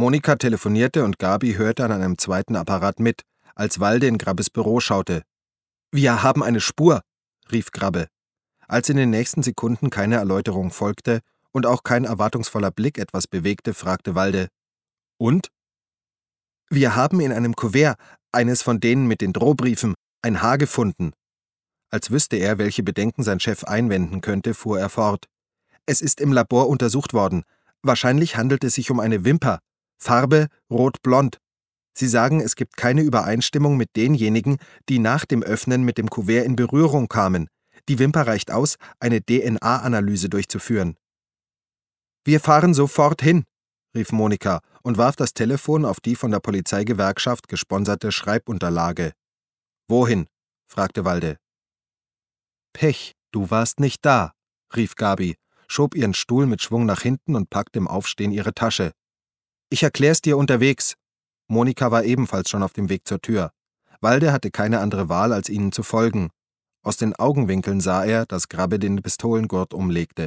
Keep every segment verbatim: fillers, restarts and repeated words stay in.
Monika telefonierte und Gabi hörte an einem zweiten Apparat mit, als Walde in Grabbes Büro schaute. »Wir haben eine Spur«, rief Grabbe. Als in den nächsten Sekunden keine Erläuterung folgte und auch kein erwartungsvoller Blick etwas bewegte, fragte Walde: »Und?« »Wir haben in einem Kuvert, eines von denen mit den Drohbriefen, ein Haar gefunden.« Als wüsste er, welche Bedenken sein Chef einwenden könnte, fuhr er fort. »Es ist im Labor untersucht worden. Wahrscheinlich handelt es sich um eine Wimper. Farbe rot-blond. Sie sagen, es gibt keine Übereinstimmung mit denjenigen, die nach dem Öffnen mit dem Kuvert in Berührung kamen. Die Wimper reicht aus, eine D N A-Analyse durchzuführen.« »Wir fahren sofort hin«, rief Monika und warf das Telefon auf die von der Polizeigewerkschaft gesponserte Schreibunterlage. »Wohin?« fragte Walde. »Pech, du warst nicht da«, rief Gabi, schob ihren Stuhl mit Schwung nach hinten und packte im Aufstehen ihre Tasche. »Ich erklär's dir unterwegs.« Monika war ebenfalls schon auf dem Weg zur Tür. Walde hatte keine andere Wahl, als ihnen zu folgen. Aus den Augenwinkeln sah er, dass Grabbe den Pistolengurt umlegte.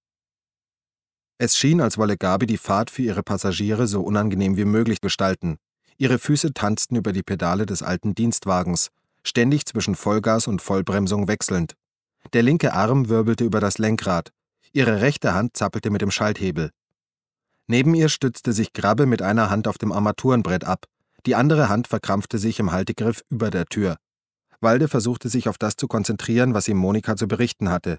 Es schien, als wolle Gabi die Fahrt für ihre Passagiere so unangenehm wie möglich gestalten. Ihre Füße tanzten über die Pedale des alten Dienstwagens, ständig zwischen Vollgas und Vollbremsung wechselnd. Der linke Arm wirbelte über das Lenkrad, ihre rechte Hand zappelte mit dem Schalthebel. Neben ihr stützte sich Grabbe mit einer Hand auf dem Armaturenbrett ab, die andere Hand verkrampfte sich im Haltegriff über der Tür. Walde versuchte sich auf das zu konzentrieren, was ihm Monika zu berichten hatte.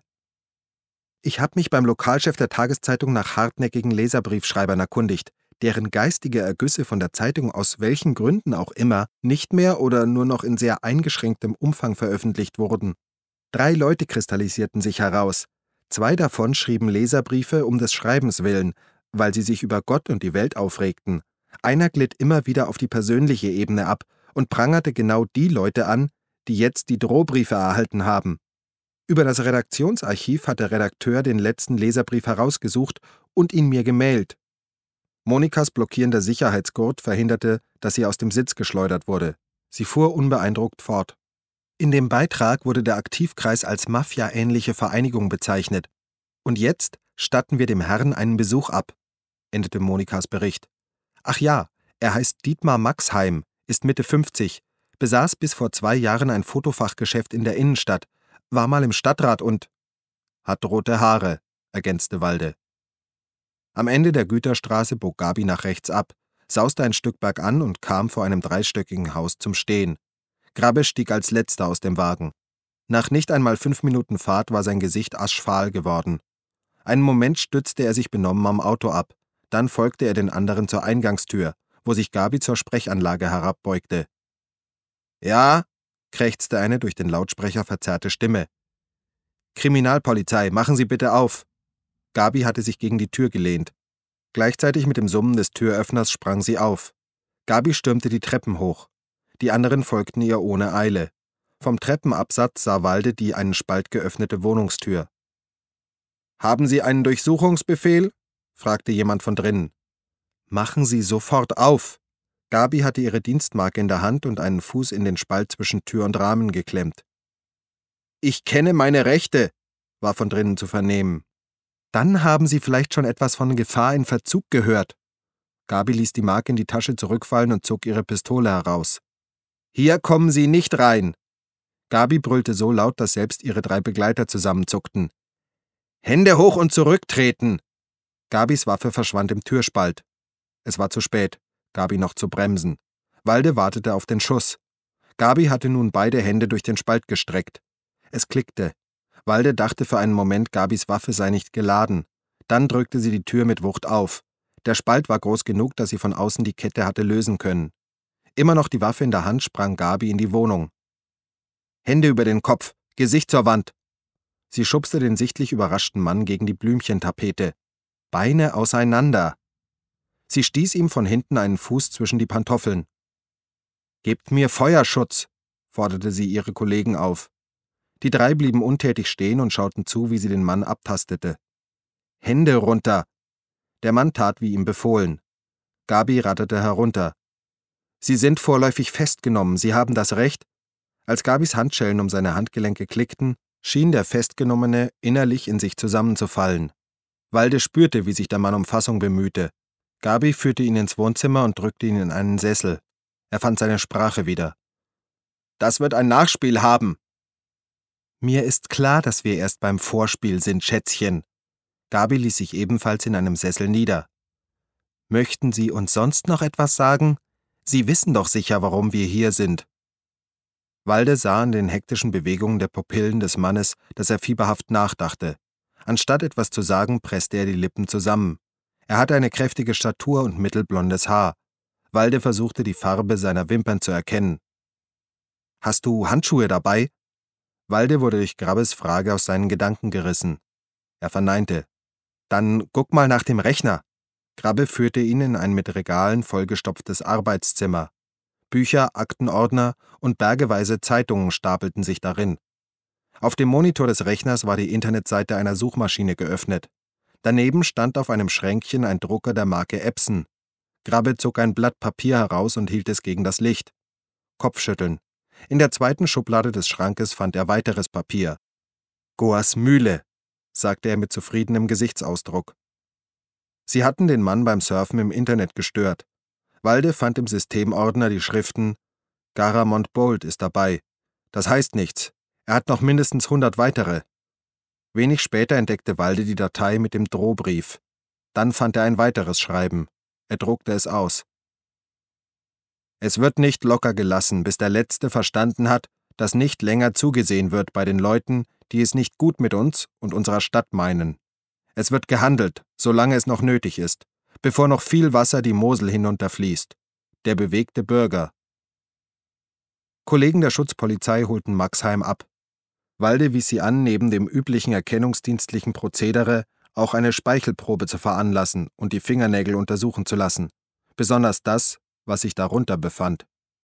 »Ich habe mich beim Lokalchef der Tageszeitung nach hartnäckigen Leserbriefschreibern erkundigt, deren geistige Ergüsse von der Zeitung aus welchen Gründen auch immer nicht mehr oder nur noch in sehr eingeschränktem Umfang veröffentlicht wurden. Drei Leute kristallisierten sich heraus. Zwei davon schrieben Leserbriefe um des Schreibens willen, weil sie sich über Gott und die Welt aufregten. Einer glitt immer wieder auf die persönliche Ebene ab und prangerte genau die Leute an, die jetzt die Drohbriefe erhalten haben. Über das Redaktionsarchiv hat der Redakteur den letzten Leserbrief herausgesucht und ihn mir gemailt. Monikas blockierender Sicherheitsgurt verhinderte, dass sie aus dem Sitz geschleudert wurde. Sie fuhr unbeeindruckt fort. In dem Beitrag wurde der Aktivkreis als Mafia-ähnliche Vereinigung bezeichnet. Und jetzt statten wir dem Herrn einen Besuch ab, endete Monikas Bericht. Ach ja, er heißt Dietmar Maxheim, ist Mitte fünfzig, besaß bis vor zwei Jahren ein Fotofachgeschäft in der Innenstadt, war mal im Stadtrat und hat rote Haare, ergänzte Walde. Am Ende der Güterstraße bog Gabi nach rechts ab, sauste ein Stück bergan und kam vor einem dreistöckigen Haus zum Stehen. Grabbe stieg als letzter aus dem Wagen. Nach nicht einmal fünf Minuten Fahrt war sein Gesicht aschfahl geworden. Einen Moment stützte er sich benommen am Auto ab, dann folgte er den anderen zur Eingangstür, wo sich Gabi zur Sprechanlage herabbeugte. »Ja?« krächzte eine durch den Lautsprecher verzerrte Stimme. »Kriminalpolizei, machen Sie bitte auf!« Gabi hatte sich gegen die Tür gelehnt. Gleichzeitig mit dem Summen des Türöffners sprang sie auf. Gabi stürmte die Treppen hoch. Die anderen folgten ihr ohne Eile. Vom Treppenabsatz sah Walde die einen Spalt geöffnete Wohnungstür. »Haben Sie einen Durchsuchungsbefehl?« fragte jemand von drinnen. »Machen Sie sofort auf!« Gabi hatte ihre Dienstmarke in der Hand und einen Fuß in den Spalt zwischen Tür und Rahmen geklemmt. »Ich kenne meine Rechte«, war von drinnen zu vernehmen. »Dann haben Sie vielleicht schon etwas von Gefahr in Verzug gehört.« Gabi ließ die Marke in die Tasche zurückfallen und zog ihre Pistole heraus. »Hier kommen Sie nicht rein!« Gabi brüllte so laut, dass selbst ihre drei Begleiter zusammenzuckten. »Hände hoch und zurücktreten!« Gabis Waffe verschwand im Türspalt. Es war zu spät, Gabi noch zu bremsen. Walde wartete auf den Schuss. Gabi hatte nun beide Hände durch den Spalt gestreckt. Es klickte. Walde dachte für einen Moment, Gabis Waffe sei nicht geladen. Dann drückte sie die Tür mit Wucht auf. Der Spalt war groß genug, dass sie von außen die Kette hatte lösen können. Immer noch die Waffe in der Hand sprang Gabi in die Wohnung. »Hände über den Kopf, Gesicht zur Wand!« Sie schubste den sichtlich überraschten Mann gegen die Blümchentapete. »Beine auseinander!« Sie stieß ihm von hinten einen Fuß zwischen die Pantoffeln. »Gebt mir Feuerschutz«, forderte sie ihre Kollegen auf. Die drei blieben untätig stehen und schauten zu, wie sie den Mann abtastete. »Hände runter!« Der Mann tat, wie ihm befohlen. Gabi ratterte herunter. »Sie sind vorläufig festgenommen, Sie haben das Recht.« Als Gabis Handschellen um seine Handgelenke klickten, schien der Festgenommene innerlich in sich zusammenzufallen. Walde spürte, wie sich der Mann um Fassung bemühte. Gabi führte ihn ins Wohnzimmer und drückte ihn in einen Sessel. Er fand seine Sprache wieder. »Das wird ein Nachspiel haben.« »Mir ist klar, dass wir erst beim Vorspiel sind, Schätzchen.« Gabi ließ sich ebenfalls in einem Sessel nieder. »Möchten Sie uns sonst noch etwas sagen? Sie wissen doch sicher, warum wir hier sind.« Walde sah an den hektischen Bewegungen der Pupillen des Mannes, dass er fieberhaft nachdachte. Anstatt etwas zu sagen, presste er die Lippen zusammen. Er hatte eine kräftige Statur und mittelblondes Haar. Walde versuchte, die Farbe seiner Wimpern zu erkennen. »Hast du Handschuhe dabei?« Walde wurde durch Grabbes Frage aus seinen Gedanken gerissen. Er verneinte. »Dann guck mal nach dem Rechner.« Grabbe führte ihn in ein mit Regalen vollgestopftes Arbeitszimmer. Bücher, Aktenordner und bergeweise Zeitungen stapelten sich darin. Auf dem Monitor des Rechners war die Internetseite einer Suchmaschine geöffnet. Daneben stand auf einem Schränkchen ein Drucker der Marke Epson. Grabbe zog ein Blatt Papier heraus und hielt es gegen das Licht. Kopfschütteln. In der zweiten Schublade des Schrankes fand er weiteres Papier. »Goas Mühle«, sagte er mit zufriedenem Gesichtsausdruck. Sie hatten den Mann beim Surfen im Internet gestört. Walde fand im Systemordner die Schriften »Garamond Bold ist dabei. Das heißt nichts. Er hat noch mindestens hundert weitere.« Wenig später entdeckte Walde die Datei mit dem Drohbrief. Dann fand er ein weiteres Schreiben. Er druckte es aus. »Es wird nicht locker gelassen, bis der Letzte verstanden hat, dass nicht länger zugesehen wird bei den Leuten, die es nicht gut mit uns und unserer Stadt meinen. Es wird gehandelt, solange es noch nötig ist, bevor noch viel Wasser die Mosel hinunterfließt. Der bewegte Bürger.« Kollegen der Schutzpolizei holten Maxheim ab. Walde wies sie an, neben dem üblichen erkennungsdienstlichen Prozedere auch eine Speichelprobe zu veranlassen und die Fingernägel untersuchen zu lassen, besonders das, was sich darunter befand.